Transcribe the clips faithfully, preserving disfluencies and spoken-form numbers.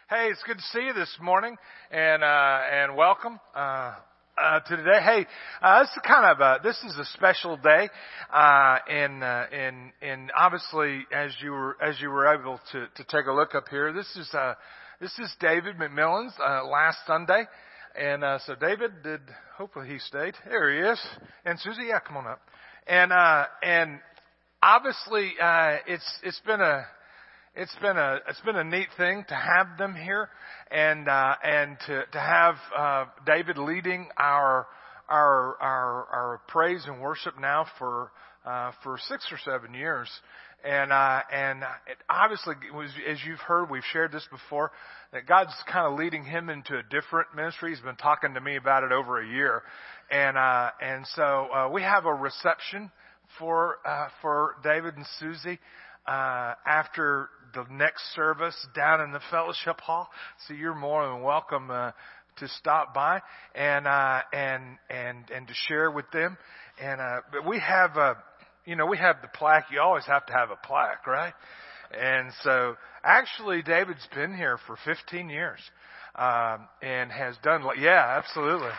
Hey, it's good to see you this morning, and uh, and welcome uh, uh, to today. Hey, uh, this is kind of a, this is a special day, uh, and uh, and and obviously, as you were as you were able to to take a look up here, this is uh, this is David McMillan's uh, last Sunday, and uh, so David did. Hopefully, he stayed. There he is, and Susie, yeah, come on up, and uh, and obviously, uh, it's it's been a It's been a it's been a neat thing to have them here, and uh, and to to have uh, David leading our our our our praise and worship now for uh, for six or seven years, and uh, and it obviously was, as you've heard, we've shared this before, that God's kind of leading him into a different ministry. He's been talking to me about it over a year, and uh, and so uh, we have a reception for uh, for David and Susie uh, after the next service down in the fellowship hall. So you're more than welcome uh, to stop by and uh, and and and to share with them. And uh, but we have uh, you know we have the plaque. You always have to have a plaque, right? And so actually, David's been here for fifteen years um, and has done. Yeah, absolutely.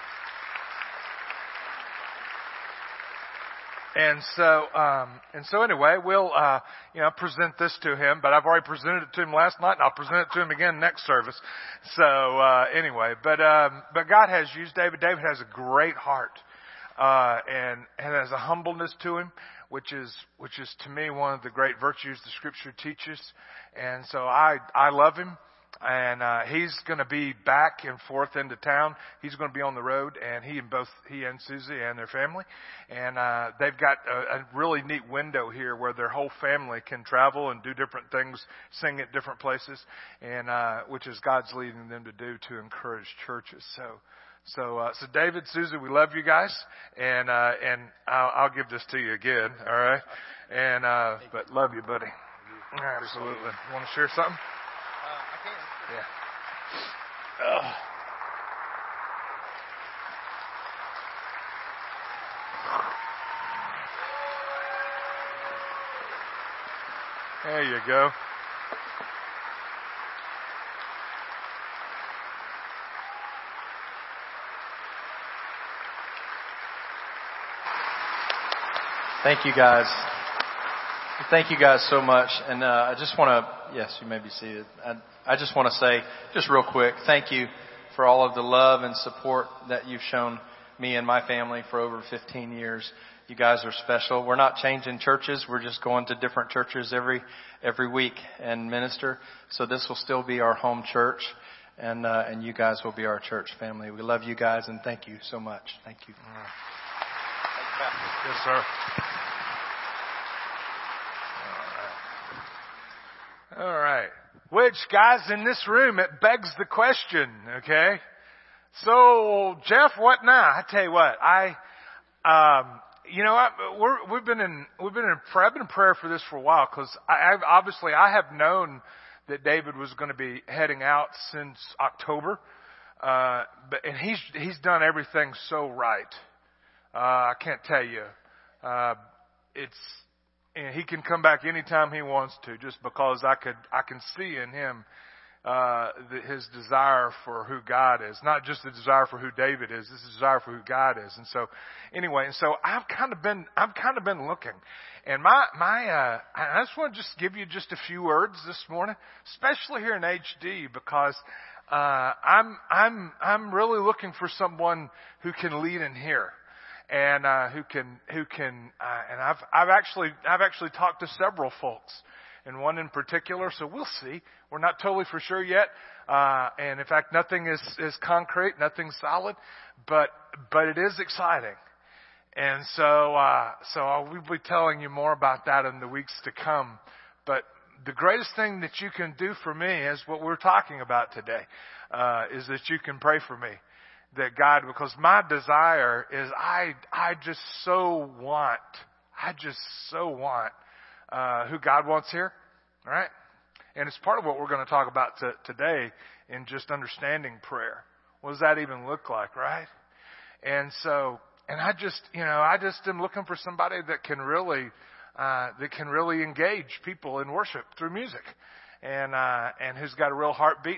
And so, um, and so anyway, we'll, uh, you know, present this to him, but I've already presented it to him last night and I'll present it to him again next service. So, uh, anyway, but, um, but God has used David. David has a great heart, uh, and, and has a humbleness to him, which is, which is to me one of the great virtues the scripture teaches. And so I, I love him. And, uh, he's going to be back and forth into town. He's going to be on the road, and he and both, he and Susie and their family. And, uh, they've got a, a really neat window here where their whole family can travel and do different things, sing at different places, and, uh, which is God's leading them to do to encourage churches. So, so, uh, so David, Susie, we love you guys. And, uh, and I'll, I'll give this to you again. All right. And, uh, but love you, buddy. Absolutely. You want to share something? Yeah. Ugh. There you go. Thank you, guys. Thank you guys so much. And uh, I just want to, yes, you may be seated. I, I just want to say, just real quick, thank you for all of the love and support that you've shown me and my family for over fifteen years. You guys are special. We're not changing churches. We're just going to different churches every every week and minister. So this will still be our home church, and uh, and you guys will be our church family. We love you guys, and thank you so much. Thank you. Yes, sir. All right. Which, guys, in this room, it begs the question, okay? So, Jeff, what now? I tell you what, I, um, you know, I, we're, we've been in, we've been in, I've been in prayer for this for a while, because I, I've obviously I have known that David was going to be heading out since October, uh, but and he's he's done everything so right. Uh, I can't tell you, uh, it's. And he can come back anytime he wants to, just because I could, I can see in him, uh, the, his desire for who God is. Not just the desire for who David is, this is the desire for who God is. And so, anyway, and so I've kind of been, I've kind of been looking. And my, my, uh, I just want to just give you just a few words this morning, especially here in H D, because, uh, I'm, I'm, I'm really looking for someone who can lead in here. And, uh, who can, who can, uh, and I've, I've actually, I've actually talked to several folks, and one in particular, so we'll see. We're not totally for sure yet. Uh, and in fact, nothing is, is concrete, nothing solid, but, but it is exciting. And so, uh, so I'll be telling you more about that in the weeks to come. But the greatest thing that you can do for me is what we're talking about today, uh, is that you can pray for me. That God, because my desire is I, I just so want, I just so want, uh, who God wants here. All right. And it's part of what we're going to talk about t- today in just understanding prayer. What does that even look like? Right. And so, and I just, you know, I just am looking for somebody that can really, uh, that can really engage people in worship through music, and, uh, and who's got a real heartbeat.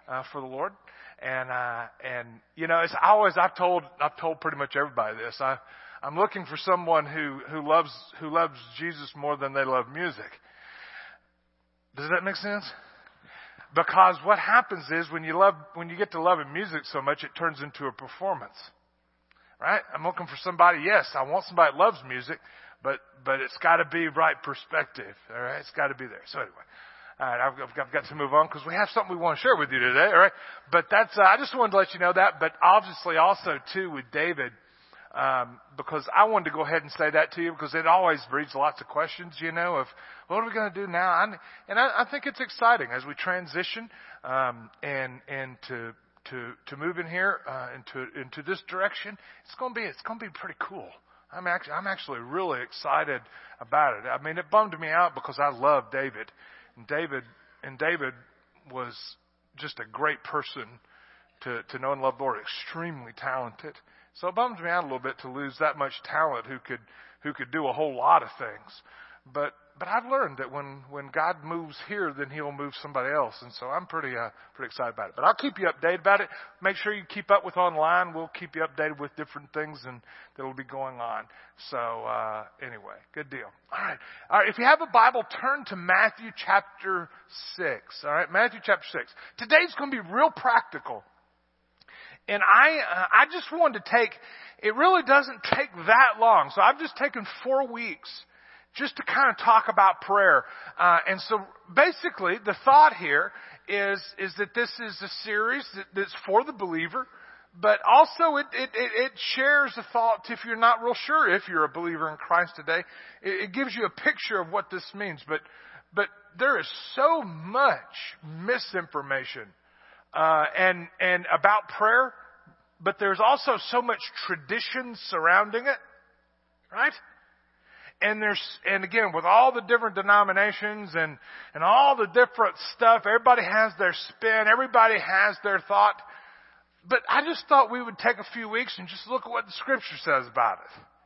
uh, for the Lord. And, uh, and, you know, it's always, I've told, I've told pretty much everybody this. I, I'm looking for someone who, who loves, who loves Jesus more than they love music. Does that make sense? Because what happens is when you love, when you get to loving music so much, it turns into a performance. Right? I'm looking for somebody, yes, I want somebody that loves music, but, but it's got to be right perspective. All right? It's got to be there. So anyway, all right, I've, I've got to move on because we have something we want to share with you today. All right? But that's, uh, I just wanted to let you know that, but obviously also too with David, um, because I wanted to go ahead and say that to you because it always breeds lots of questions, you know, of what are we going to do now? I'm, and I, I think it's exciting as we transition, um, and, and to, to, to move in here, uh, into, into this direction. It's going to be, it's going to be pretty cool. I'm actually, I'm actually really excited about it. I mean, it bummed me out because I love David, and David, and David was just a great person to, to know and love the Lord, extremely talented. So it bums me out a little bit to lose that much talent who could, who could do a whole lot of things. But, but I've learned that when, when God moves here, then He'll move somebody else. And so I'm pretty, uh, pretty excited about it. But I'll keep you updated about it. Make sure you keep up with online. We'll keep you updated with different things and that'll be going on. So, uh, anyway, good deal. All right. All right. If you have a Bible, turn to Matthew chapter six. All right. Matthew chapter six. Today's going to be real practical. And I, uh, I just wanted to take, it really doesn't take that long. So I've just taken four weeks just to kind of talk about prayer. Uh, and so basically the thought here is, is that this is a series that, that's for the believer, but also it, it, it, it shares a thought if you're not real sure if you're a believer in Christ today. It, it gives you a picture of what this means. But, but there is so much misinformation Uh, and, and about prayer, but there's also so much tradition surrounding it, right? And there's, and again, with all the different denominations and, and all the different stuff, everybody has their spin, everybody has their thought. But I just thought we would take a few weeks and just look at what the Scripture says about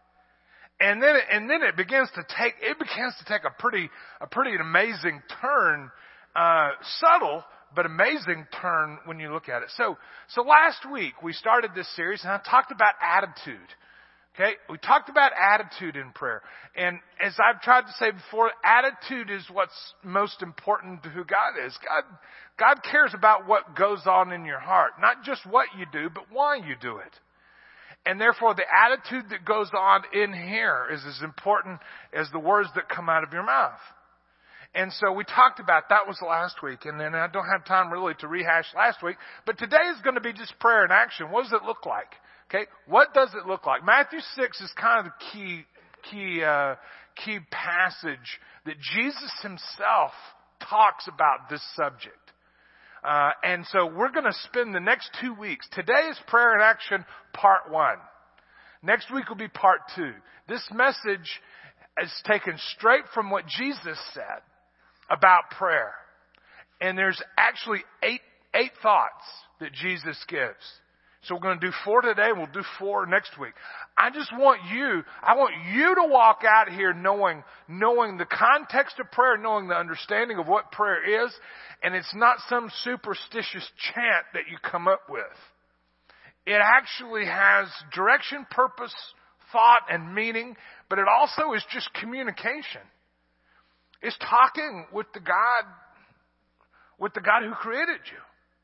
it. And then, and then it begins to take, it begins to take a pretty, a pretty amazing turn, uh, subtle, but amazing turn when you look at it. So, so last week we started this series and I talked about attitude. Okay. We talked about attitude in prayer. And as I've tried to say before, attitude is what's most important to who God is. God, God cares about what goes on in your heart, not just what you do, but why you do it. And therefore the attitude that goes on in here is as important as the words that come out of your mouth. And so we talked about, that was last week, and then I don't have time really to rehash last week, but today is going to be just prayer in action. What does it look like? Okay, what does it look like? Matthew six is kind of the key, key, uh, key passage that Jesus Himself talks about this subject. Uh, and so we're going to spend the next two weeks. Today is prayer in action part one. Next week will be part two. This message is taken straight from what Jesus said about prayer. And there's actually eight, eight thoughts that Jesus gives. So we're going to do four today. We'll do four next week. I just want you, I want you to walk out here knowing, knowing the context of prayer, knowing the understanding of what prayer is. And it's not some superstitious chant that you come up with. It actually has direction, purpose, thought, and meaning, but it also is just communication. It's talking with the God, with the God who created you.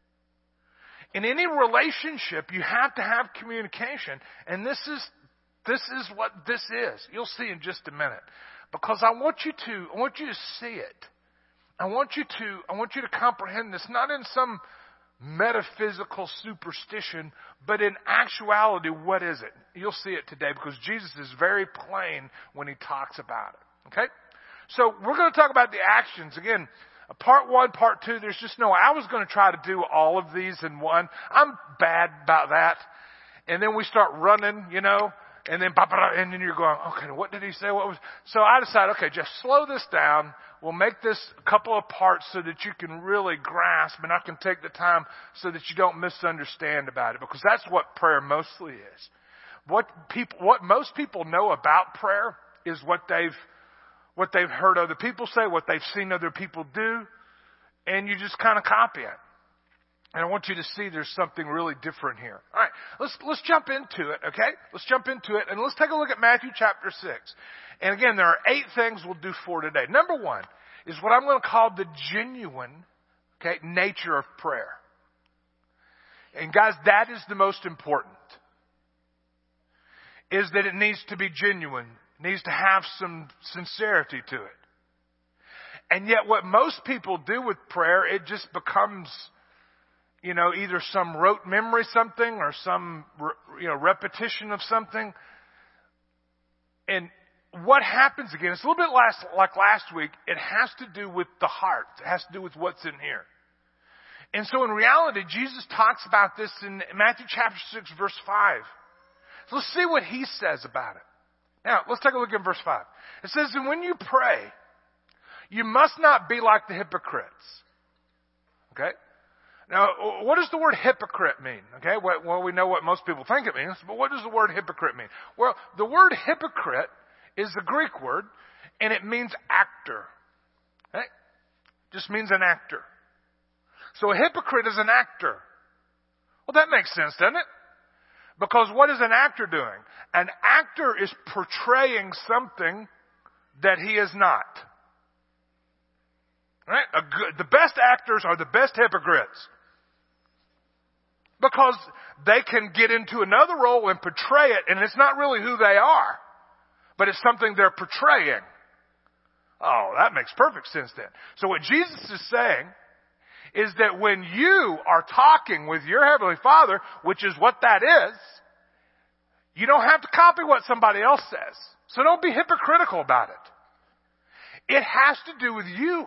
In any relationship, you have to have communication. And this is, this is what this is. You'll see in just a minute. Because I want you to, I want you to see it. I want you to, I want you to comprehend this, not in some metaphysical superstition, but in actuality, what is it? You'll see it today because Jesus is very plain when He talks about it. Okay? So we're going to talk about the actions. Again, part one, part two, there's just no, I was going to try to do all of these in one. I'm bad about that. And then we start running, you know, and then, and then you're going, okay, what did he say? What was, so I decided, okay, just slow this down. We'll make this a couple of parts so that you can really grasp, and I can take the time so that you don't misunderstand about it, because that's what prayer mostly is. What people, what most people know about prayer is what they've, what they've heard other people say, what they've seen other people do, and you just kind of copy it. And I want you to see there's something really different here. All right, let's let's jump into it, okay? Let's jump into it, and let's take a look at Matthew chapter six. And again, there are eight things we'll do for today. Number one is what I'm going to call the genuine, okay, nature of prayer. And guys, that is the most important, is that it needs to be genuine. It needs to have some sincerity to it. And yet what most people do with prayer, it just becomes, you know, either some rote memory something or some, you know, repetition of something. And what happens again, it's a little bit last, like last week, it has to do with the heart. It has to do with what's in here. And so in reality, Jesus talks about this in Matthew chapter six, verse five. So let's see what he says about it. Now, let's take a look at verse five. It says, and when you pray, you must not be like the hypocrites. Okay? Now, what does the word hypocrite mean? Okay, well, we know what most people think it means, but what does the word hypocrite mean? Well, the word hypocrite is the Greek word, and it means actor. Okay? Just means an actor. So a hypocrite is an actor. Well, that makes sense, doesn't it? Because what is an actor doing? An actor is portraying something that he is not. Right? A good, the best actors are the best hypocrites. Because they can get into another role and portray it, and it's not really who they are, but it's something they're portraying. Oh, that makes perfect sense then. So what Jesus is saying is that when you are talking with your Heavenly Father, which is what that is, you don't have to copy what somebody else says. So don't be hypocritical about it. It has to do with you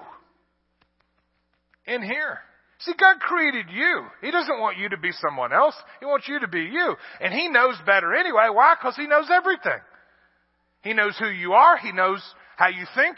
in here. See, God created you. He doesn't want you to be someone else. He wants you to be you. And He knows better anyway. Why? Because He knows everything. He knows who you are. He knows how you think.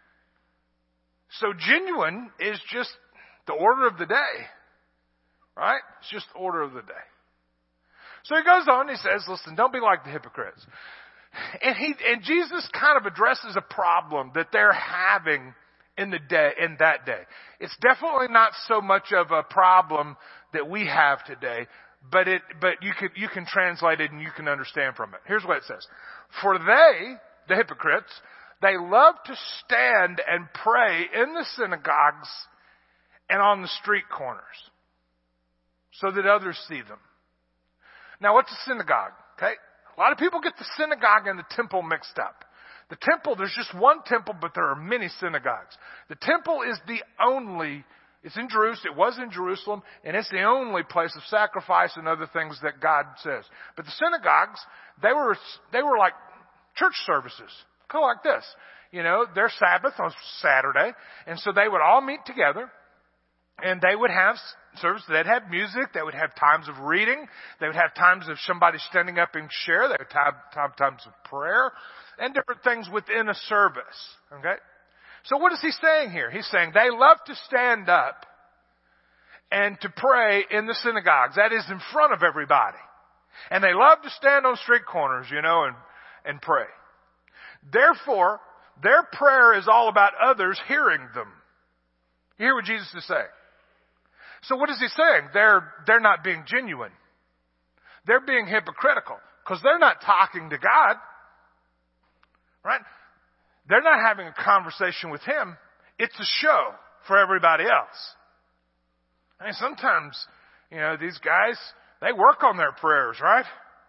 So genuine is just the order of the day. Right? It's just the order of the day. So he goes on, he says, listen, don't be like the hypocrites. And he, and Jesus kind of addresses a problem that they're having in the day, in that day. It's definitely not so much of a problem that we have today, but it, but you can, you can translate it and you can understand from it. Here's what it says. For they, the hypocrites, they love to stand and pray in the synagogues and on the street corners so that others see them. Now, what's a synagogue? Okay. A lot of people get the synagogue and the temple mixed up. The temple, there's just one temple, but there are many synagogues. The temple is the only, it's in Jerusalem, it was in Jerusalem, and it's the only place of sacrifice and other things that God says. But the synagogues, they were, they were like church services. Kind of like this. You know, their Sabbath on Saturday, and so they would all meet together, and they would have service. They'd have music. They would have times of reading. They would have times of somebody standing up and share. They would have, have times of prayer and different things within a service. Okay? So what is he saying here? He's saying they love to stand up and to pray in the synagogues. That is in front of everybody. And they love to stand on street corners, you know, and, and pray. Therefore, their prayer is all about others hearing them. You hear what Jesus is saying? So what is he saying? They're, they're not being genuine. They're being hypocritical because they're not talking to God. Right? They're not having a conversation with Him. It's a show for everybody else. I mean, sometimes, you know, these guys, they work on their prayers, right?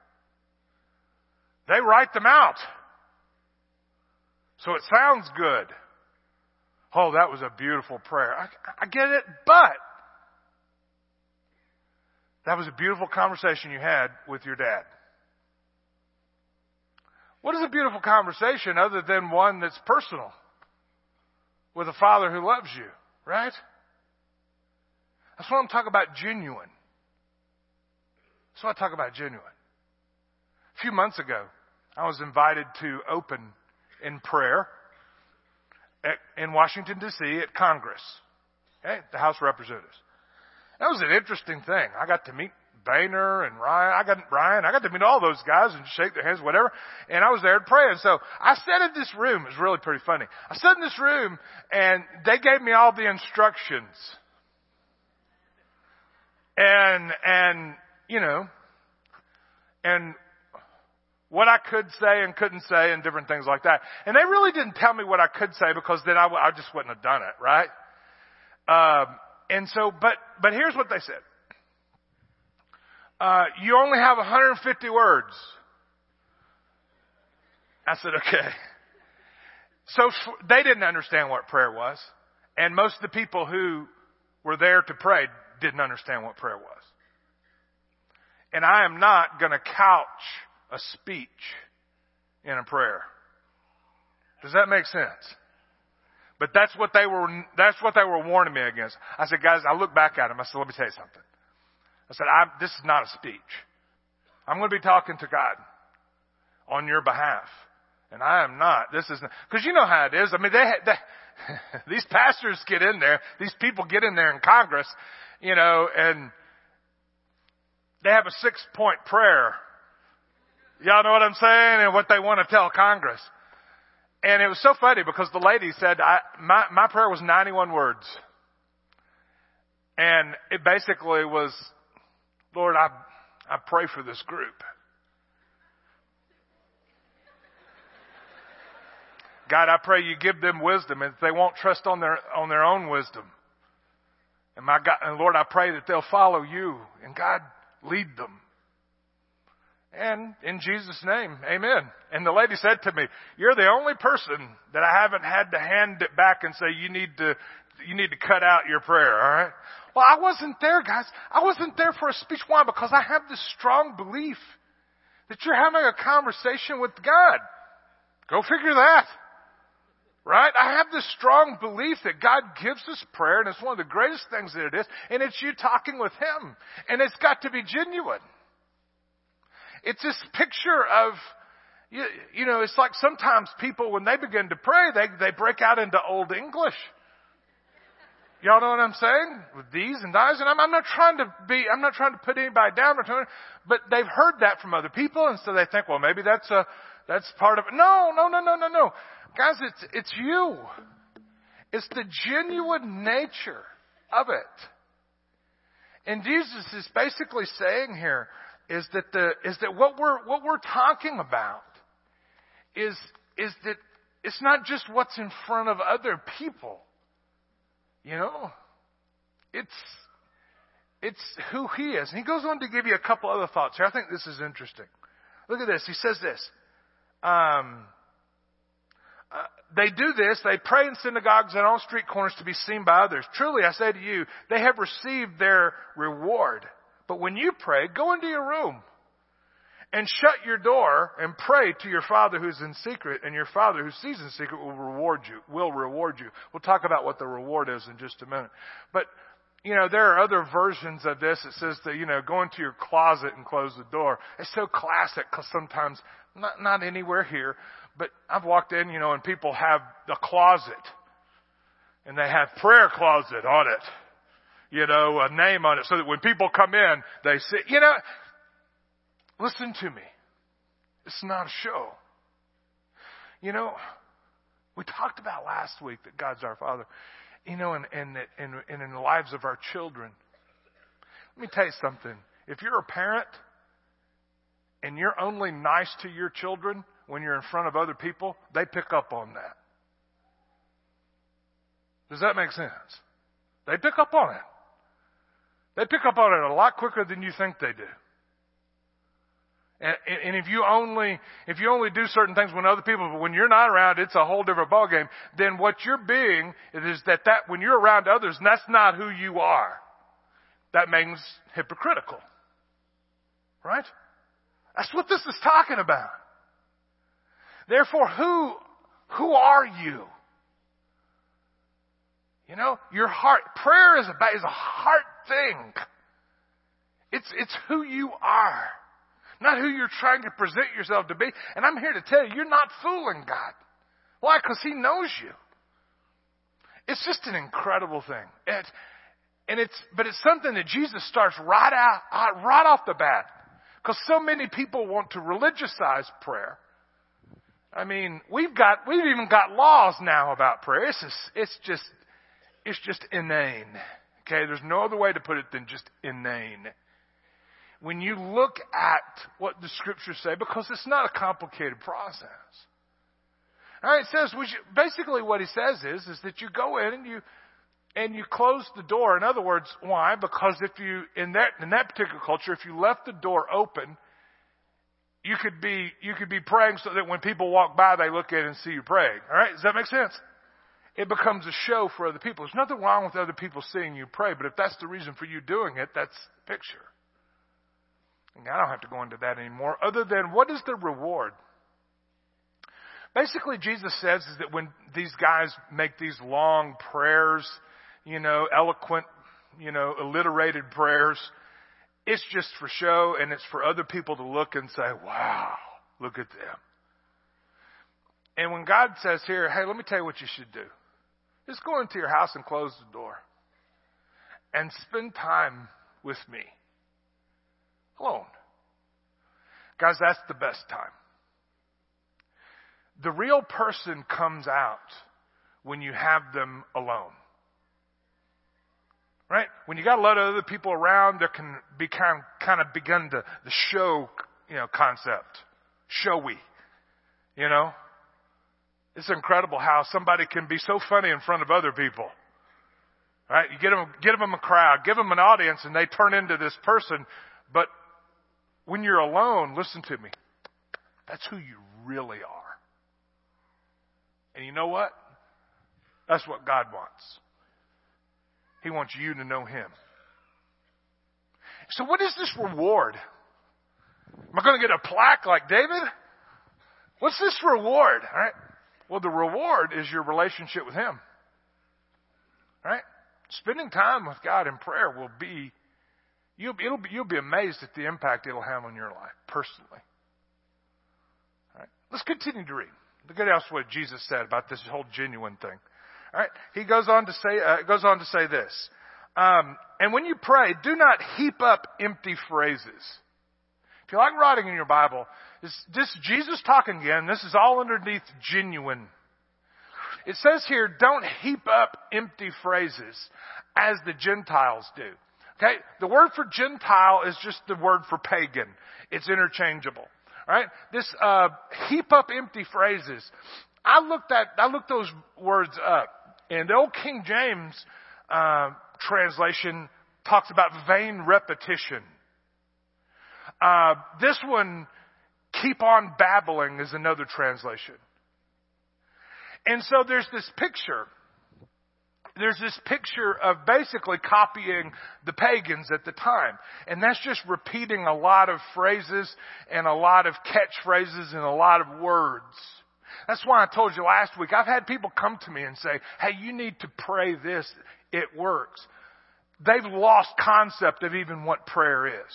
They write them out. So it sounds good. Oh, that was a beautiful prayer. I, I get it, but that was a beautiful conversation you had with your dad. What is a beautiful conversation other than one that's personal with a father who loves you, right? That's what I'm talking about, genuine. That's what I talk about, genuine. A few months ago, I was invited to open in prayer at, in Washington, D C at Congress, okay, the House of Representatives. That was an interesting thing. I got to meet Boehner and Ryan. I got Ryan. I got to meet all those guys and shake their hands, whatever. And I was there to pray. And so I sat in this room. It was really pretty funny. I sat in this room and they gave me all the instructions. And, and, you know, and what I could say and couldn't say and different things like that. And they really didn't tell me what I could say because then I, w- I just wouldn't have done it, right? Um, and so, but, but here's what they said. Uh, you only have one hundred fifty words. I said, okay. So they didn't understand what prayer was. And most of the people who were there to pray didn't understand what prayer was. And I am not going to couch a speech in a prayer. Does that make sense? But that's what they were, that's what they were warning me against. I said, guys, I looked back at them. I said, let me tell you something. I said, I'm, this is not a speech. I'm going to be talking to God on your behalf. And I am not. This is, because you know how it is. I mean, they, they these pastors get in there. These people get in there in Congress, you know, and they have a six-point prayer. Y'all know what I'm saying? And what they want to tell Congress. And it was so funny because the lady said, I, my, my prayer was ninety-one words. And it basically was, Lord, I, I pray for this group. God, I pray you give them wisdom and they won't trust on their, on their own wisdom. And my God, and Lord, I pray that they'll follow you and God lead them. And in Jesus' name, amen. And the lady said to me, you're the only person that I haven't had to hand it back and say, you need to, you need to cut out your prayer, all right? Well, I wasn't there, guys. I wasn't there for a speech. Why? Because I have this strong belief that you're having a conversation with God. Go figure that. Right? I have this strong belief that God gives us prayer, and it's one of the greatest things that it is, and it's you talking with Him. And it's got to be genuine. It's this picture of, you, you know, it's like sometimes people, when they begin to pray, they, they break out into Old English. Y'all know what I'm saying? With these and thys. And I'm, I'm not trying to be, I'm not trying to put anybody down, but they've heard that from other people, and so they think, well, maybe that's a, that's part of it. No, no, no, no, no, no. Guys, it's, it's you. It's the genuine nature of it. And Jesus is basically saying here is that the, is that what we're, what we're talking about is, is that it's not just what's in front of other people. You know, it's, it's who He is. And He goes on to give you a couple other thoughts here. I think this is interesting. Look at this. He says this, um, Uh, they do this, they pray in synagogues and on street corners to be seen by others. Truly, I say to you, they have received their reward. But when you pray, go into your room and shut your door and pray to your Father who's in secret, and your Father who sees in secret will reward you, will reward you. We'll talk about what the reward is in just a minute. But, you know, there are other versions of this. It says that, you know, go into your closet and close the door. It's so classic because sometimes, not, not anywhere here, but I've walked in, you know, and people have the closet. And they have prayer closet on it. You know, a name on it. So that when people come in, they say, you know, listen to me. It's not a show. You know, we talked about last week that God's our Father. You know, and, and, and, and in the lives of our children. Let me tell you something. If you're a parent and you're only nice to your children when you're in front of other people, they pick up on that. Does that make sense? They pick up on it. They pick up on it a lot quicker than you think they do. And, and if you only, if you only do certain things when other people, but when you're not around, it's a whole different ballgame. Then what you're being is that, that when you're around others, and that's not who you are. That means hypocritical. Right? That's what this is talking about. Therefore, who, who are you? You know, your heart, prayer is a, is a heart thing. It's, it's who you are. Not who you're trying to present yourself to be. And I'm here to tell you, you're not fooling God. Why? Because He knows you. It's just an incredible thing. It, and it's, but it's something that Jesus starts right out, right off the bat. Because so many people want to religiousize prayer. I mean, we've got, we've even got laws now about prayer. It's just, it's just, it's just inane. Okay, there's no other way to put it than just inane. When you look at what the scriptures say, because it's not a complicated process. All right, it says, we should, basically what he says is, is that you go in and you, and you close the door. In other words, why? Because if you, in that, in that particular culture, if you left the door open, you could be, you could be praying so that when people walk by, they look in and see you praying. All right, does that make sense? It becomes a show for other people. There's nothing wrong with other people seeing you pray, but if that's the reason for you doing it, that's the picture. And I don't have to go into that anymore, other than what is the reward? Basically, Jesus says is that when these guys make these long prayers, you know, eloquent, you know, alliterated prayers, it's just for show, and it's for other people to look and say, wow, look at them. And when God says here, hey, let me tell you what you should do. Just go into your house and close the door and spend time with me alone. Guys, that's the best time. The real person comes out when you have them alone. Right? When you got a lot of other people around, there can be kind of, kind of begin the, the show, you know, concept. Showy. You know? It's incredible how somebody can be so funny in front of other people. Right? You get them, get them a crowd, give them an audience, and they turn into this person. But when you're alone, listen to me. That's who you really are. And you know what? That's what God wants. He wants you to know Him. So what is this reward? Am I going to get a plaque like David? What's this reward? All right. Well, the reward is your relationship with Him. All right? Spending time with God in prayer will be, you'll be, it'll be, you'll be amazed at the impact it'll have on your life, personally. All right? Let's continue to read. Look at else what Jesus said about this whole genuine thing. All right? He goes on to say, uh, goes on to say this. Um, and when you pray, do not heap up empty phrases. If you like writing in your Bible, this, this Jesus talking again, this is all underneath genuine. It says here, don't heap up empty phrases as the Gentiles do. Okay? The word for Gentile is just the word for pagan. It's interchangeable. All right? This, uh, heap up empty phrases. I looked at, I looked those words up. And the old King James, uh, translation talks about vain repetition. Uh, this one, keep on babbling, is another translation. And so there's this picture. There's this picture of basically copying the pagans at the time. And that's just repeating a lot of phrases and a lot of catchphrases and a lot of words. That's why I told you last week, I've had people come to me and say, hey, you need to pray this. It works. They've lost concept of even what prayer is.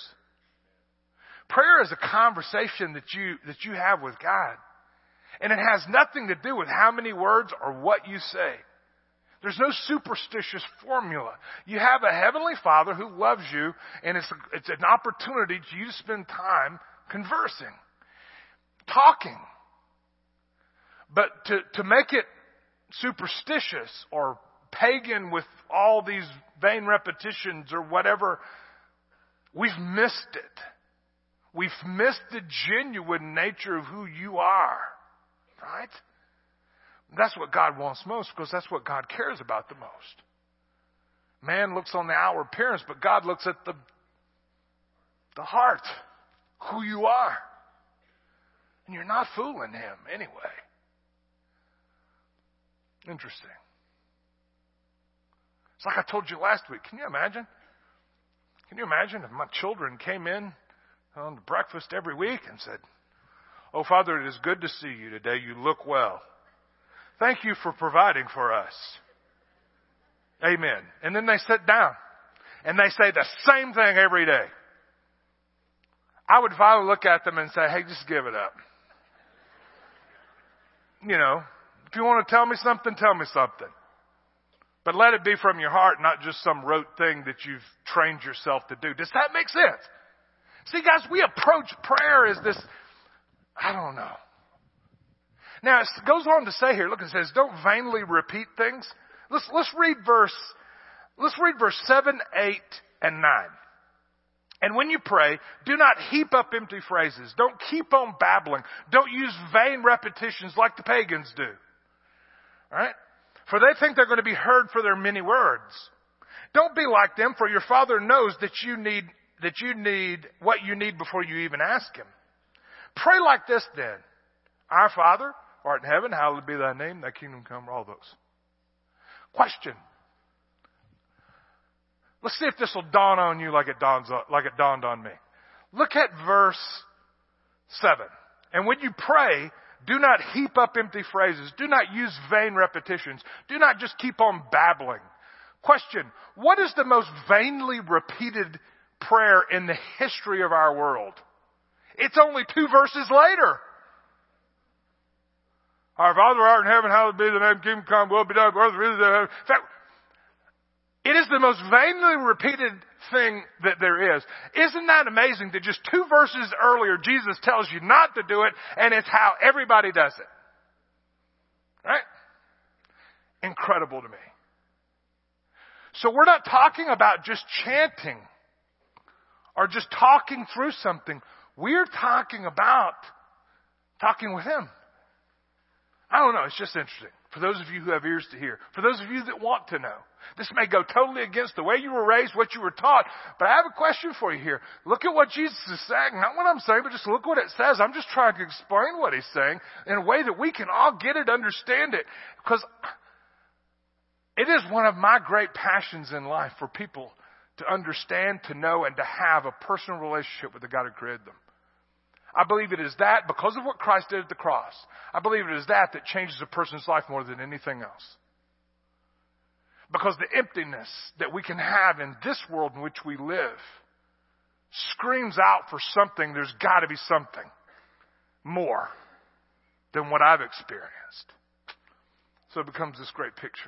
Prayer is a conversation that you, that you have with God. And it has nothing to do with how many words or what you say. There's no superstitious formula. You have a heavenly Father who loves you, and it's, it's an opportunity for you to spend time conversing, talking. But to, to make it superstitious or pagan with all these vain repetitions or whatever, we've missed it. We've missed the genuine nature of who you are, right? That's what God wants most, because that's what God cares about the most. Man looks on the outward appearance, but God looks at the, the heart, who you are. And you're not fooling Him anyway. Interesting. It's like I told you last week. Can you imagine? Can you imagine if my children came in on breakfast every week and said, oh, Father, it is good to see you today. You look well. Thank you for providing for us. Amen. And then they sit down and they say the same thing every day. I would finally look at them and say, hey, just give it up. You know, if you want to tell me something, tell me something. But let it be from your heart, not just some rote thing that you've trained yourself to do. Does that make sense? See, guys, we approach prayer as this, I don't know. Now, it goes on to say here, look, it says, don't vainly repeat things. Let's, let's read verse, Let's read verse seven, eight, and nine. And when you pray, do not heap up empty phrases. Don't keep on babbling. Don't use vain repetitions like the pagans do. All right? For they think they're going to be heard for their many words. Don't be like them, for your Father knows that you need that you need what you need before you even ask Him. Pray like this then. Our Father, who art in heaven, hallowed be thy name, thy kingdom come, all those. Question. Let's see if this will dawn on you like it dawns on, like it dawned on me. Look at verse seven. And when you pray, do not heap up empty phrases. Do not use vain repetitions. Do not just keep on babbling. Question. What is the most vainly repeated prayer in the history of our world? It's only two verses later. Our Father who art in heaven, hallowed be thy name, kingdom come, will be done, earth as it is in heaven. In fact, it is the most vainly repeated thing that there is. Isn't that amazing that just two verses earlier, Jesus tells you not to do it, and it's how everybody does it? Right? Incredible to me. So we're not talking about just chanting or just talking through something. We're talking about talking with Him. I don't know. It's just interesting. For those of you who have ears to hear. For those of you that want to know. This may go totally against the way you were raised, what you were taught. But I have a question for you here. Look at what Jesus is saying. Not what I'm saying, but just look what it says. I'm just trying to explain what He's saying in a way that we can all get it, understand it. Because it is one of my great passions in life for people to understand, to know, and to have a personal relationship with the God who created them. I believe it is that, because of what Christ did at the cross, I believe it is that that changes a person's life more than anything else. Because the emptiness that we can have in this world in which we live screams out for something. There's got to be something more than what I've experienced. So it becomes this great picture.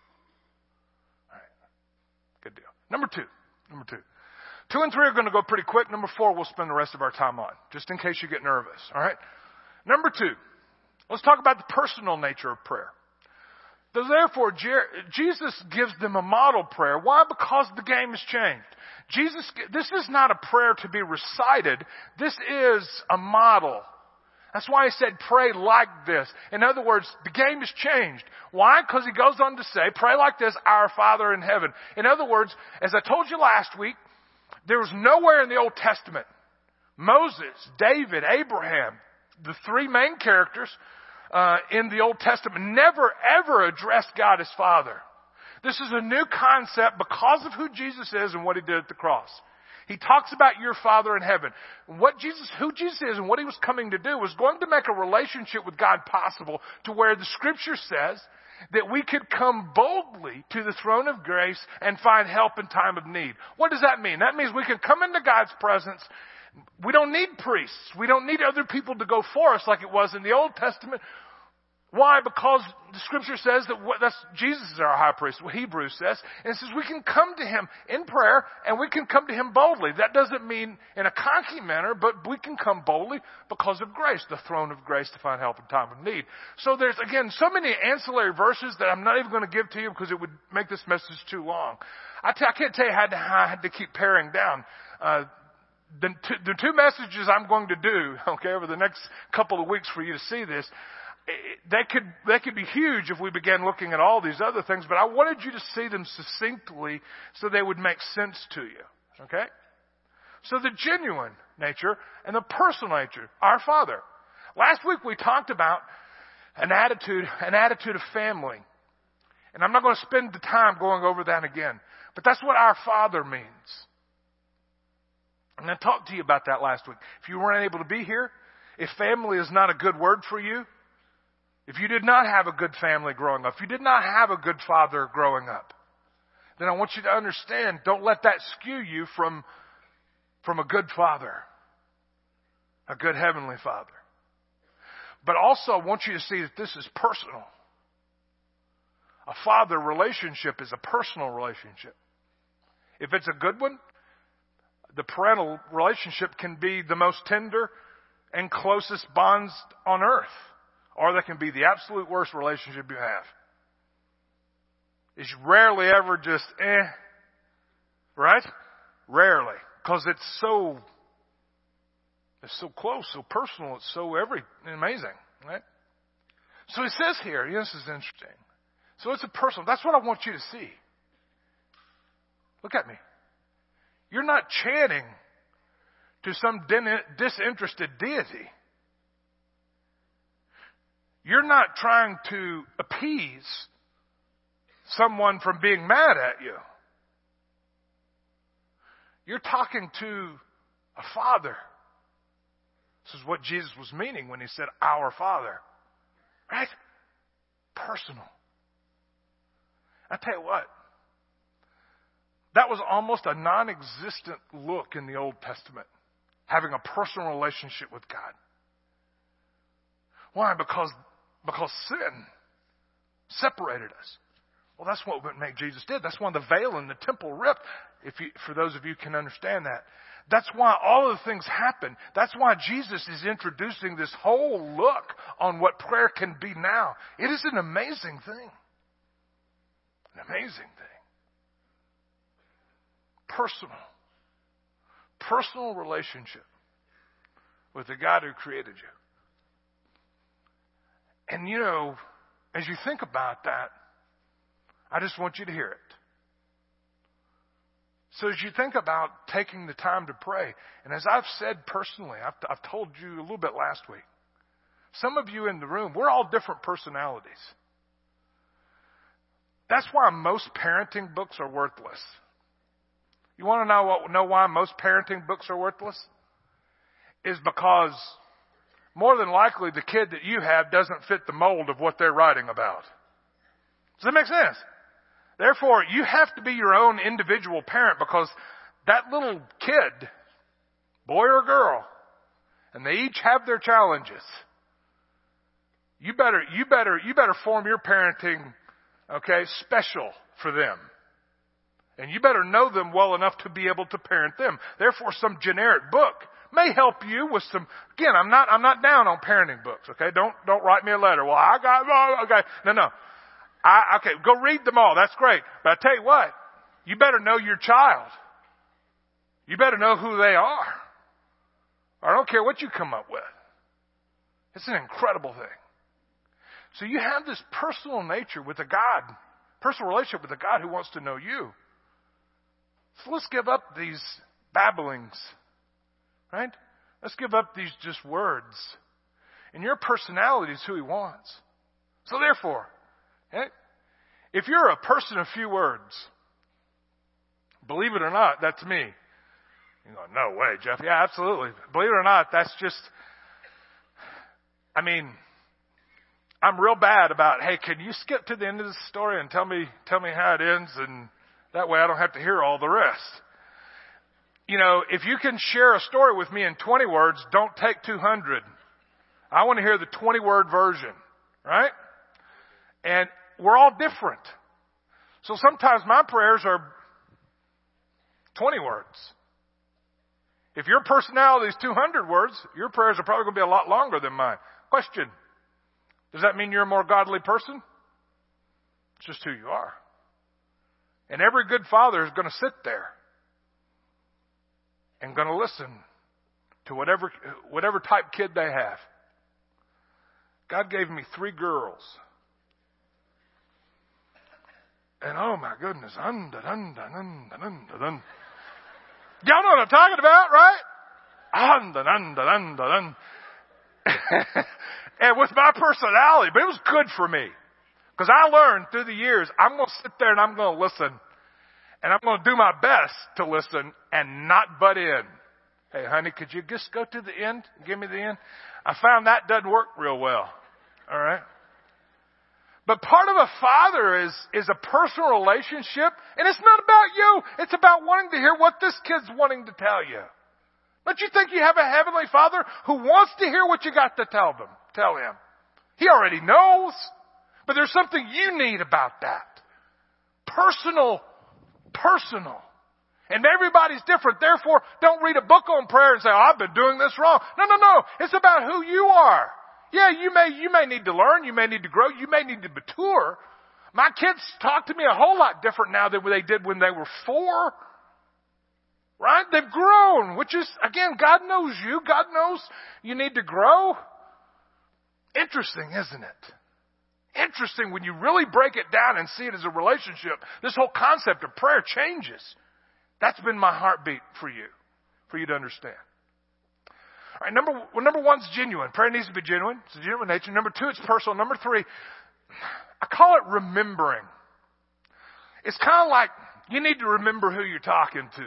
All right. Good deal. Number two. Number two. Two and three are going to go pretty quick. Number four, we'll spend the rest of our time on, just in case you get nervous. All right? Number two, let's talk about the personal nature of prayer. So therefore, Jesus gives them a model prayer. Why? Because the game has changed. Jesus, this is not a prayer to be recited. This is a model. That's why He said, pray like this. In other words, the game has changed. Why? Because He goes on to say, pray like this, our Father in heaven. In other words, as I told you last week, there was nowhere in the Old Testament, Moses, David, Abraham, the three main characters uh, in the Old Testament, never ever addressed God as Father. This is a new concept because of who Jesus is and what He did at the cross. He talks about your Father in heaven. What Jesus, who Jesus is and what He was coming to do was going to make a relationship with God possible to where the Scripture says that we could come boldly to the throne of grace and find help in time of need. What does that mean? That means we can come into God's presence. We don't need priests. We don't need other people to go for us like it was in the Old Testament. Why? Because the Scripture says that what, that's Jesus is our high priest, what Hebrews says. And it says we can come to Him in prayer and we can come to Him boldly. That doesn't mean in a cocky manner, but we can come boldly because of grace, the throne of grace to find help in time of need. So there's, again, so many ancillary verses that I'm not even going to give to you because it would make this message too long. I, t- I can't tell you how, to, how I had to keep paring down. Uh, the, t- the two messages I'm going to do, okay, over the next couple of weeks for you to see this, That could, that could be huge if we began looking at all these other things, but I wanted you to see them succinctly so they would make sense to you. Okay? So the genuine nature and the personal nature, our Father. Last week we talked about an attitude, an attitude of family. And I'm not going to spend the time going over that again, but that's what our Father means. And I talked to you about that last week. If you weren't able to be here, if family is not a good word for you, if you did not have a good family growing up, if you did not have a good father growing up, then I want you to understand, don't let that skew you from, from a good father, a good heavenly Father. But also I want you to see that this is personal. A father relationship is a personal relationship. If it's a good one, the parental relationship can be the most tender and closest bonds on earth. Or that can be the absolute worst relationship you have. is rarely ever just eh, right? Rarely, because it's so it's so close, so personal, it's so every amazing, right? So he says here, yes, this is interesting. So it's a personal. That's what I want you to see. Look at me. You're not chanting to some disinterested deity. You're not trying to appease someone from being mad at you. You're talking to a father. This is what Jesus was meaning when he said, our Father. Right? Personal. I tell you what, that was almost a non-existent look in the Old Testament, having a personal relationship with God. Why? Because, because sin separated us. Well, that's what Jesus did. That's why the veil in the temple ripped, if you, for those of you who can understand that. That's why all of the things happen. That's why Jesus is introducing this whole look on what prayer can be now. It is an amazing thing. An amazing thing. Personal. Personal relationship with the God who created you. And you know, as you think about that, I just want you to hear it. So as you think about taking the time to pray, and as I've said personally, I've, I've told you a little bit last week, some of you in the room, we're all different personalities. That's why most parenting books are worthless. You want to know, what, know why most parenting books are worthless? Is because more than likely the kid that you have doesn't fit the mold of what they're writing about. Does that make sense? Therefore, you have to be your own individual parent, because that little kid, boy or girl, and they each have their challenges. You better, you better, you better form your parenting, okay, special for them. And you better know them well enough to be able to parent them. Therefore, some generic book may help you with some, again, I'm not, I'm not down on parenting books, okay? Don't, don't write me a letter. Well, I got, oh, okay. No, no. I, okay, go read them all. That's great. But I tell you what, you better know your child. You better know who they are. I don't care what you come up with. It's an incredible thing. So you have this personal nature with a God, personal relationship with a God who wants to know you. So let's give up these babblings, right? Let's give up these just words. And your personality is who he wants. So therefore, okay, if you're a person of few words, believe it or not, that's me. You go, no way, Jeff. Yeah, absolutely. Believe it or not, that's just, I mean, I'm real bad about, hey, can you skip to the end of the story and tell me, tell me how it ends, and that way I don't have to hear all the rest. You know, if you can share a story with me in twenty words, don't take two hundred. I want to hear the twenty word version, right? And we're all different. So sometimes my prayers are twenty words. If your personality is two hundred words, your prayers are probably going to be a lot longer than mine. Question. Does that mean you're a more godly person? It's just who you are. And every good father is going to sit there and going to listen to whatever, whatever type kid they have. God gave me three girls. And oh my goodness, un, da, dun, da, dun, da, dun, da, dun. Y'all know what I'm talking about, right? Un, da, dun, da, dun, da, dun. And with my personality, but it was good for me. Because I learned through the years, I'm going to sit there and I'm going to listen. And I'm going to do my best to listen and not butt in. Hey, honey, could you just go to the end? Give me the end. I found that doesn't work real well. All right. But part of a father is, is a personal relationship. And it's not about you. It's about wanting to hear what this kid's wanting to tell you. Don't you think you have a heavenly father who wants to hear what you got to tell them? Tell him. He already knows. But there's something you need about that. Personal. Personal. And everybody's different. Therefore, don't read a book on prayer and say, oh, I've been doing this wrong. No, no, no. It's about who you are. Yeah, you may, you may need to learn. You may need to grow. You may need to mature. My kids talk to me a whole lot different now than they did when they were four. Right? They've grown, which is, again, God knows you. God knows you need to grow. Interesting, isn't it? Interesting when you really break it down and see it as a relationship. This whole concept of prayer changes. That's been my heartbeat for you, for you to understand. All right, number, well, number one's genuine. Prayer needs to be genuine. It's a genuine nature. Number two, it's personal. Number three, I call it remembering. It's kind of like you need to remember who you're talking to.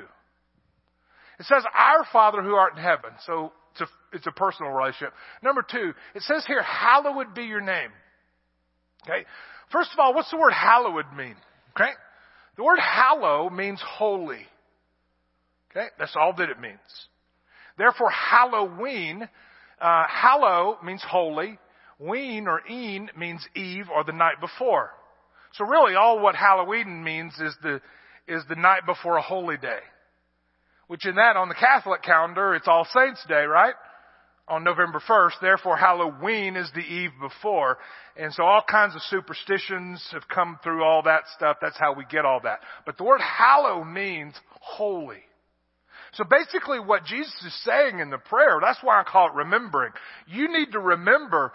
It says, our Father who art in heaven. So it's a, it's a personal relationship. Number two, it says here, hallowed be your name. Okay. First of all, what's the word hallowed mean? Okay. The word hallow means holy. Okay. That's all that it means. Therefore, Halloween, uh, hallow means holy. Ween or een means eve or the night before. So really all what Halloween means is the, is the night before a holy day. Which in that, on the Catholic calendar, it's All Saints Day, right? On November first. Therefore, Halloween is the eve before. And so all kinds of superstitions have come through all that stuff. That's how we get all that. But the word hallow means holy. So basically what Jesus is saying in the prayer, that's why I call it remembering. You need to remember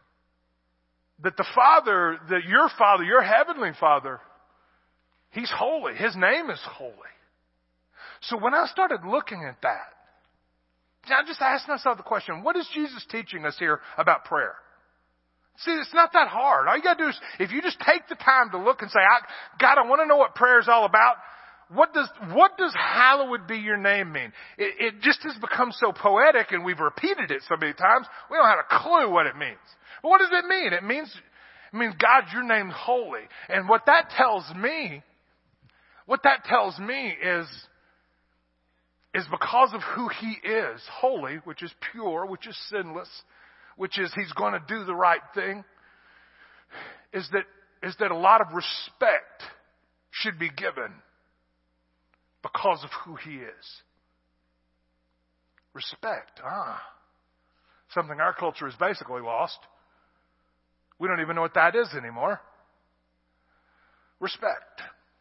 that the Father, that your Father, your Heavenly Father, He's holy. His name is holy. So when I started looking at that, I just asked myself the question, what is Jesus teaching us here about prayer? See, it's not that hard. All you got to do is, if you just take the time to look and say, I, God, I want to know what prayer is all about. What does, what does hallowed be your name mean? It, it just has become so poetic and we've repeated it so many times, we don't have a clue what it means. But what does it mean? It means, it means God, your name's holy. And what that tells me, what that tells me is, is because of who He is, holy, which is pure, which is sinless, which is He's going to do the right thing, is that, is that a lot of respect should be given because of who He is. Respect, ah. Something our culture has basically lost. We don't even know what that is anymore. Respect.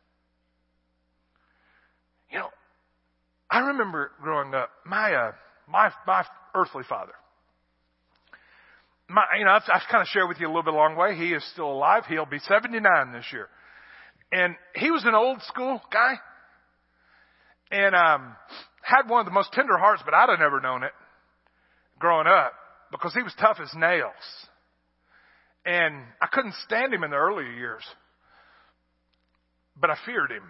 You know, I remember growing up, my, uh, my, my earthly father. My, you know, I've, I've kind of shared with you a little bit along the way. He is still alive. He'll be seventy-nine this year. And he was an old school guy. And, um, had one of the most tender hearts, but I'd have never known it growing up because he was tough as nails. And I couldn't stand him in the earlier years, but I feared him.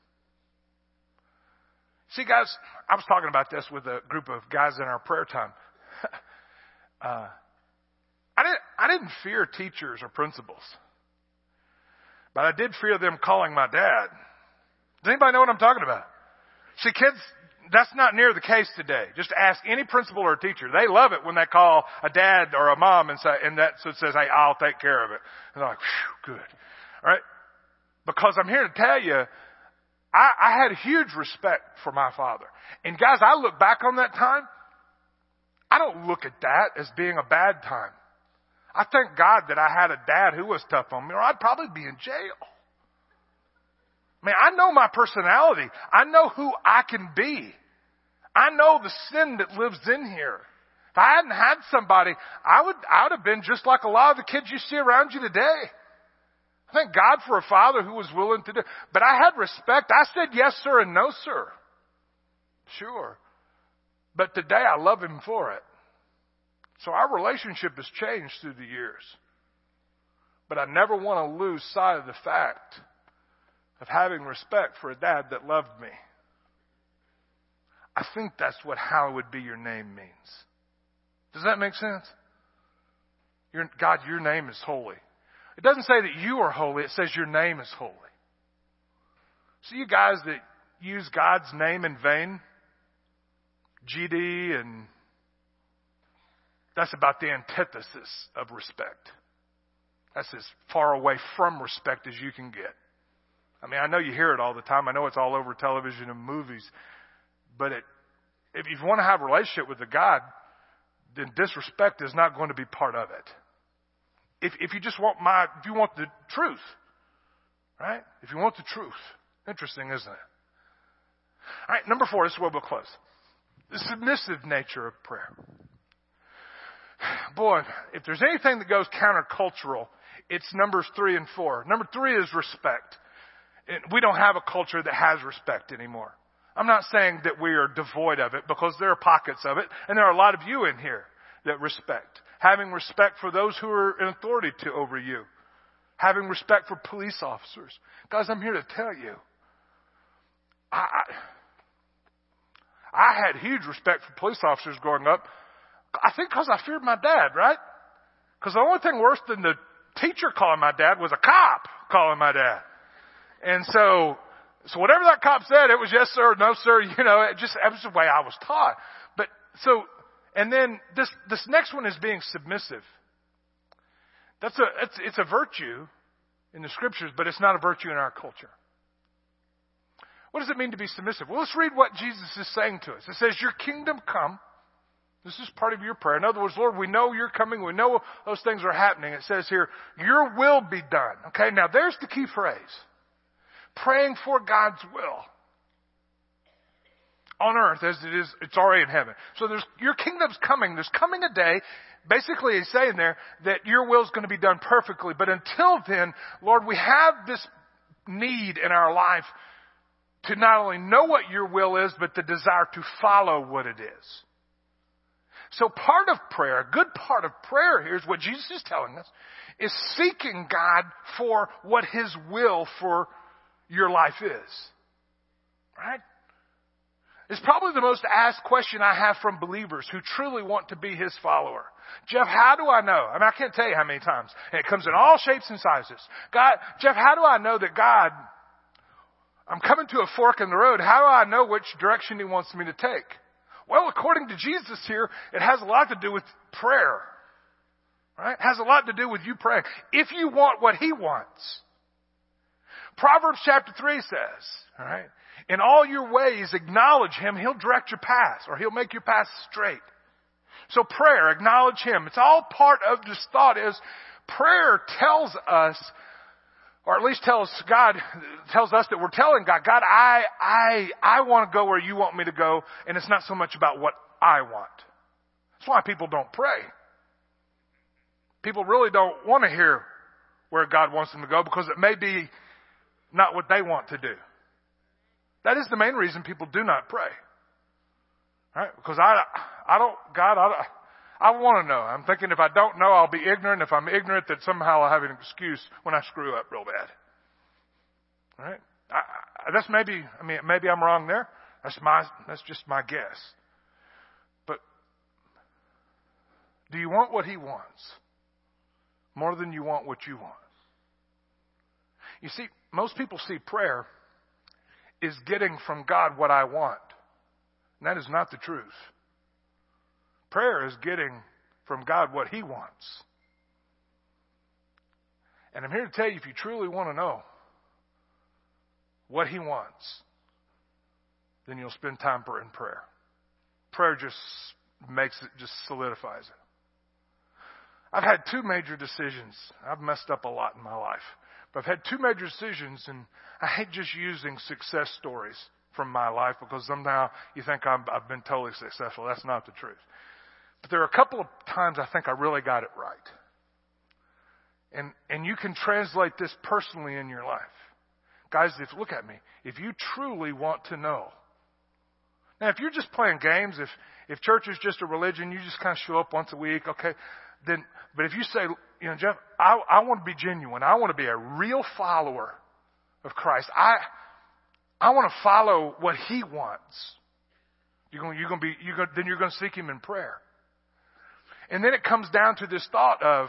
See, guys, I was talking about this with a group of guys in our prayer time. uh, I didn't, I didn't fear teachers or principals, but I did fear them calling my dad. Does anybody know what I'm talking about? See, kids, that's not near the case today. Just ask any principal or teacher. They love it when they call a dad or a mom and say, and that so it says, hey, I'll take care of it. And they're like, phew, good. All right? Because I'm here to tell you, I, I had huge respect for my father. And guys, I look back on that time. I don't look at that as being a bad time. I thank God that I had a dad who was tough on me, or I'd probably be in jail. I mean, I know my personality. I know who I can be. I know the sin that lives in here. If I hadn't had somebody, I would, I would have been just like a lot of the kids you see around you today. I thank God for a father who was willing to do. But I had respect. I said yes, sir, and no, sir. Sure. But today I love him for it. So our relationship has changed through the years. But I never want to lose sight of the fact of having respect for a dad that loved me. I think that's what hallowed be your name means. Does that make sense? Your, God, your name is holy. It doesn't say that you are holy. It says your name is holy. See, you guys that use God's name in vain, G D, and that's about the antithesis of respect. That's as far away from respect as you can get. I mean, I know you hear it all the time. I know it's all over television and movies. But it, if you want to have a relationship with a God, then disrespect is not going to be part of it. If, if you just want my, if you want the truth, Right? If you want the truth. Interesting, isn't it? All right, number four, this is where we'll close. The submissive nature of prayer. Boy, if there's anything that goes countercultural, it's numbers three and four. Number three is respect. We don't have a culture that has respect anymore. I'm not saying that we are devoid of it, because there are pockets of it, and there are a lot of you in here that respect. Having respect for those who are in authority to over you. Having respect for police officers. Guys, I'm here to tell you, I, I had huge respect for police officers growing up. I think because I feared my dad, right? Because the only thing worse than the teacher calling my dad was a cop calling my dad. And so, so whatever that cop said, it was yes sir, no sir, you know, it just, that was the way I was taught. But so, and then this, this next one is being submissive. That's a, it's, it's a virtue in the scriptures, but it's not a virtue in our culture. What does it mean to be submissive? Well, let's read what Jesus is saying to us. It says, your kingdom come. This is part of your prayer. In other words, Lord, we know you're coming. We know those things are happening. It says here, your will be done. Okay, now there's the key phrase. Praying for God's will. On earth as it is, it's already in heaven. So there's, your kingdom's coming. There's coming a day, basically he's saying there, that your will's going to be done perfectly. But until then, Lord, we have this need in our life to not only know what your will is, but the desire to follow what it is. So part of prayer, a good part of prayer here is what Jesus is telling us, is seeking God for what his will for your life is. Right? It's probably the most asked question I have from believers who truly want to be his follower. Jeff, how do I know? I mean, I can't tell you how many times. And it comes in all shapes and sizes. God, Jeff, how do I know that God, I'm coming to a fork in the road. How do I know which direction he wants me to take? Well, according to Jesus here, it has a lot to do with prayer. Right? It has a lot to do with you praying. If you want what he wants. Proverbs chapter three says, all right, in all your ways acknowledge him, he'll direct your path, or he'll make your path straight. So prayer, acknowledge him. It's all part of this thought is prayer tells us, or at least tells God, tells us that we're telling God, God, I, I, I want to go where you want me to go, and it's not so much about what I want. That's why people don't pray. People really don't want to hear where God wants them to go because it may be not what they want to do. That is the main reason people do not pray. Right? Because I, I don't, God, I, I want to know. I'm thinking if I don't know, I'll be ignorant. If I'm ignorant, that somehow I'll have an excuse when I screw up real bad. Right? I, I, that's maybe, I mean, maybe I'm wrong there. That's my, that's just my guess. But do you want what he wants more than you want what you want? You see, most people see prayer is getting from God what I want. And that is not the truth. Prayer is getting from God what he wants. And I'm here to tell you, if you truly want to know what he wants, then you'll spend time in prayer. Prayer just makes it, just solidifies it. I've had two major decisions. I've messed up a lot in my life. But I've had two major decisions, and I hate just using success stories from my life because somehow you think I'm, I've been totally successful. That's not the truth. But there are a couple of times I think I really got it right. And, and you can translate this personally in your life. Guys, if, look at me. If you truly want to know. Now, if you're just playing games, if, if church is just a religion, you just kind of show up once a week, okay, then, but if you say, you know, Jeff, I, I want to be genuine. I want to be a real follower of Christ. I, I want to follow what he wants. You're going, you're going to be, you're going, then you're going to seek him in prayer. And then it comes down to this thought of,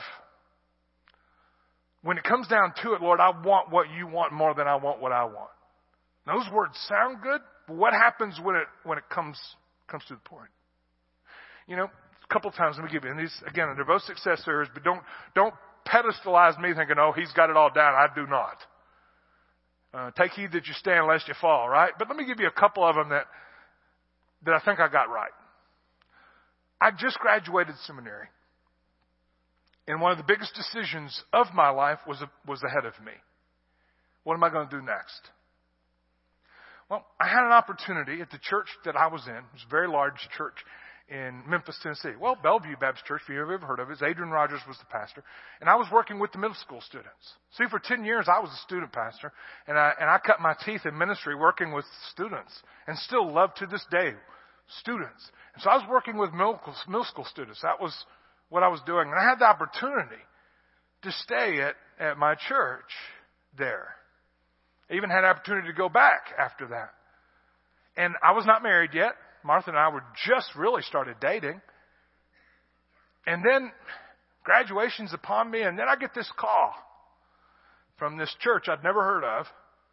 when it comes down to it, Lord, I want what you want more than I want what I want. Those words sound good, but what happens when it, when it comes, comes to the point? You know, a couple times, let me give you, and these, again, they're both success stories, but don't, don't pedestalize me thinking, oh, he's got it all down. I do not. Uh, take heed that you stand lest you fall, right? But let me give you a couple of them that, that I think I got right. I just graduated seminary. And one of the biggest decisions of my life was, was ahead of me. What am I going to do next? Well, I had an opportunity at the church that I was in. It was a very large church in Memphis, Tennessee. Well, Bellevue Baptist Church, if you've ever heard of it, Adrian Rogers was the pastor. And I was working with the middle school students. See, for ten years, I was a student pastor. And I, and I cut my teeth in ministry working with students. And still love to this day students. And so I was working with middle, middle school students. That was what I was doing. And I had the opportunity to stay at, at my church there. I even had the opportunity to go back after that. And I was not married yet. Martha and I were just really started dating. And then graduation's upon me, and then I get this call from this church I'd never heard of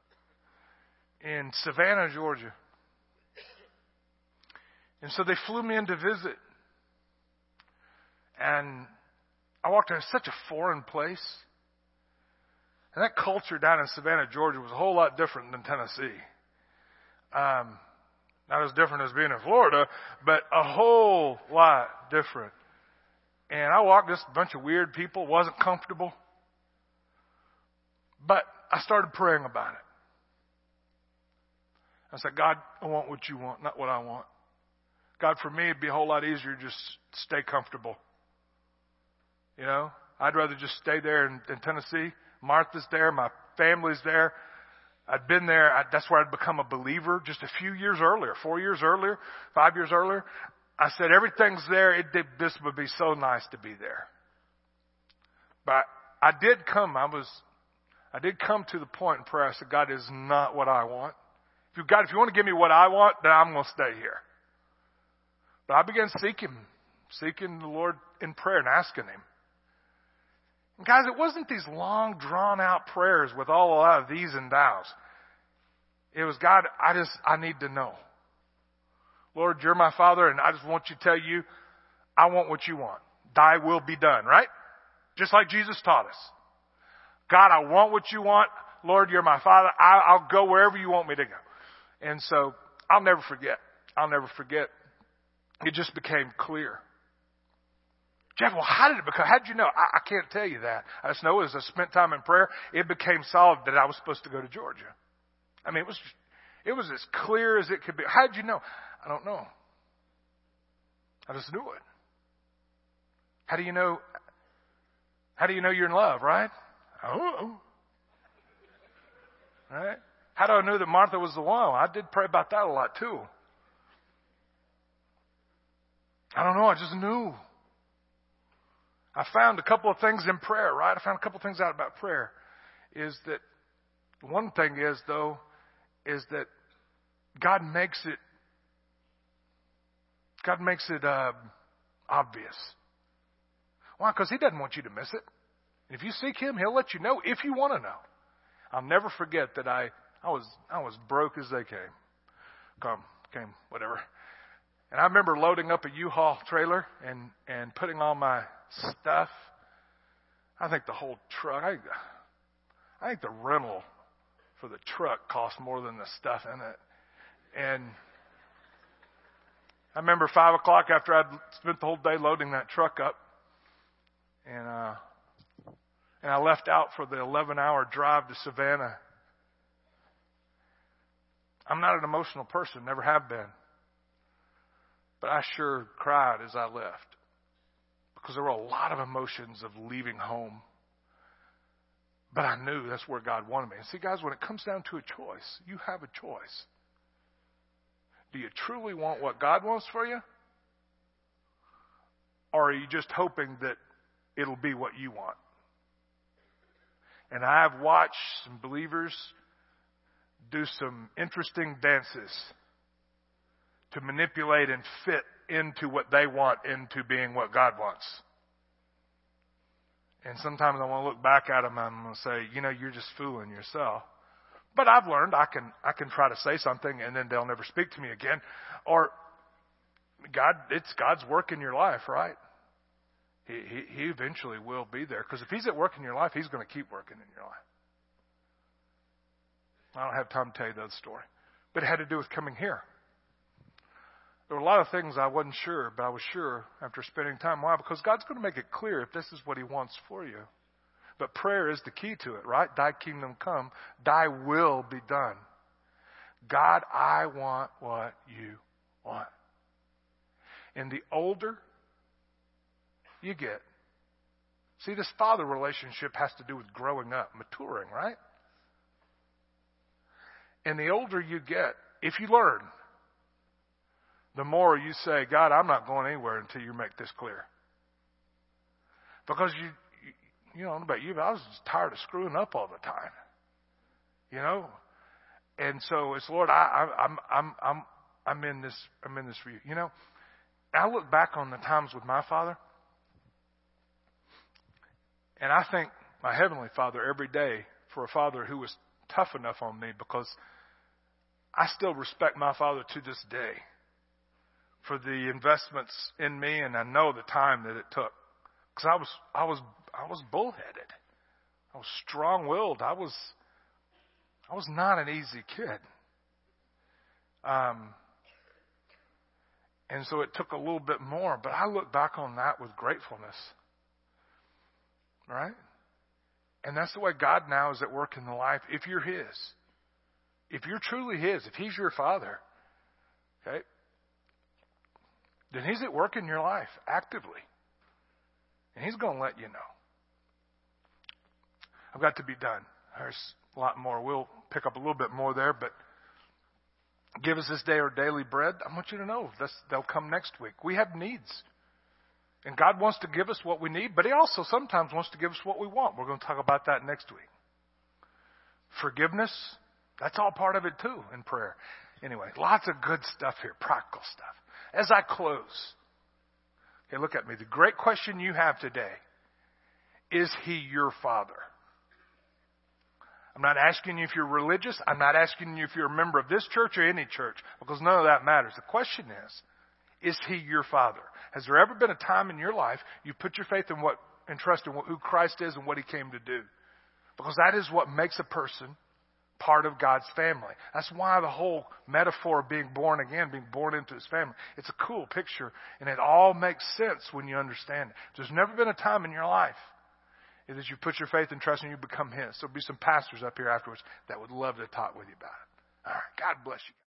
in Savannah, Georgia. And so they flew me in to visit. And I walked into such a foreign place. And that culture down in Savannah, Georgia was a whole lot different than Tennessee. Um, not as different as being in Florida, but a whole lot different. And I walked just a bunch of weird people, wasn't comfortable. But I started praying about it. I said, God, I want what you want, not what I want. God, for me, it'd be a whole lot easier to just stay comfortable. You know, I'd rather just stay there in, in Tennessee. Martha's there. My family's there. I'd been there. I, that's where I'd become a believer just a few years earlier, four years earlier, five years earlier. I said, everything's there. It did, this would be so nice to be there. But I did come. I was, I did come to the point in prayer. I said, God, is not what I want. If you, God, if you want to give me what I want, then I'm going to stay here. But I began seeking, seeking the Lord in prayer and asking Him. And guys, it wasn't these long, drawn-out prayers with all a lot of these and thous. It was, God, I just, I need to know. Lord, you're my Father, and I just want you to tell you, I want what you want. Thy will be done, right? Just like Jesus taught us. God, I want what you want. Lord, you're my Father. I, I'll go wherever you want me to go. And so, I'll never forget. I'll never forget. It just became clear. Jeff, well, how did it become? How did you know? I, I can't tell you that. I just know as I spent time in prayer, it became solid that I was supposed to go to Georgia. I mean, it was, it was as clear as it could be. How did you know? I don't know. I just knew it. How do you know? How do you know you're in love, right? I don't know. Right? How do I know that Martha was the one? I did pray about that a lot too. I don't know. I just knew. I found a couple of things in prayer, right? I found a couple of things out about prayer. Is that one thing is, though, is that God makes it, God makes it uh, obvious. Why? Because He doesn't want you to miss it. If you seek Him, He'll let you know if you want to know. I'll never forget that I, I was, I was broke as they came. Come, came, whatever. And I remember loading up a U-Haul trailer and, and putting all my stuff. I think the whole truck, I, I think the rental for the truck cost more than the stuff in it. And I remember five o'clock after I'd spent the whole day loading that truck up. And, uh, and I left out for the eleven hour drive to Savannah. I'm not an emotional person, never have been. But I sure cried as I left. Because there were a lot of emotions of leaving home. But I knew that's where God wanted me. And see, guys, when it comes down to a choice, you have a choice. Do you truly want what God wants for you? Or are you just hoping that it'll be what you want? And I've watched some believers do some interesting dances to manipulate and fit into what they want into being what God wants. And sometimes I want to look back at them and I'm going to say, you know, you're just fooling yourself. But I've learned I can I can try to say something and then they'll never speak to me again. Or God, it's God's work in your life, right? He he, he eventually will be there. Because if He's at work in your life, He's going to keep working in your life. I don't have time to tell you that story. But it had to do with coming here. There were a lot of things I wasn't sure, but I was sure after spending time. Why? Because God's going to make it clear if this is what He wants for you. But prayer is the key to it, right? Thy kingdom come, thy will be done. God, I want what you want. And the older you get, see, this father relationship has to do with growing up, maturing, right? And the older you get, if you learn, the more you say, God, I'm not going anywhere until you make this clear. Because you, you, you know, I don't know about you, but I was just tired of screwing up all the time. You know? And so it's, Lord, I, I, I'm, I'm, I'm, I'm in this, I'm in this for you. You know, I look back on the times with my father, and I thank my Heavenly Father every day for a father who was tough enough on me, because I still respect my father to this day for the investments in me, and I know the time that it took. Because I was, I was, I was bullheaded. I was strong-willed. I was, I was not an easy kid. Um, and so it took a little bit more, but I look back on that with gratefulness. Right? And that's the way God now is at work in the life. If you're His, if you're truly His, if He's your Father, okay, then He's at work in your life actively. And He's going to let you know. I've got to be done. There's a lot more. We'll pick up a little bit more there, but give us this day our daily bread. I want you to know this, they'll come next week. We have needs. And God wants to give us what we need, but He also sometimes wants to give us what we want. We're going to talk about that next week. Forgiveness, that's all part of it too in prayer. Anyway, lots of good stuff here, practical stuff. As I close, okay, look at me. The great question you have today, is He your Father? I'm not asking you if you're religious. I'm not asking you if you're a member of this church or any church, because none of that matters. The question is, is He your Father? Has there ever been a time in your life you put your faith in what and trust in what, who Christ is and what He came to do? Because that is what makes a person part of God's family. That's why the whole metaphor of being born again, being born into His family, it's a cool picture, and it all makes sense when you understand it. There's never been a time in your life that you put your faith and trust and you become His. There'll be some pastors up here afterwards that would love to talk with you about it. All right. God bless you.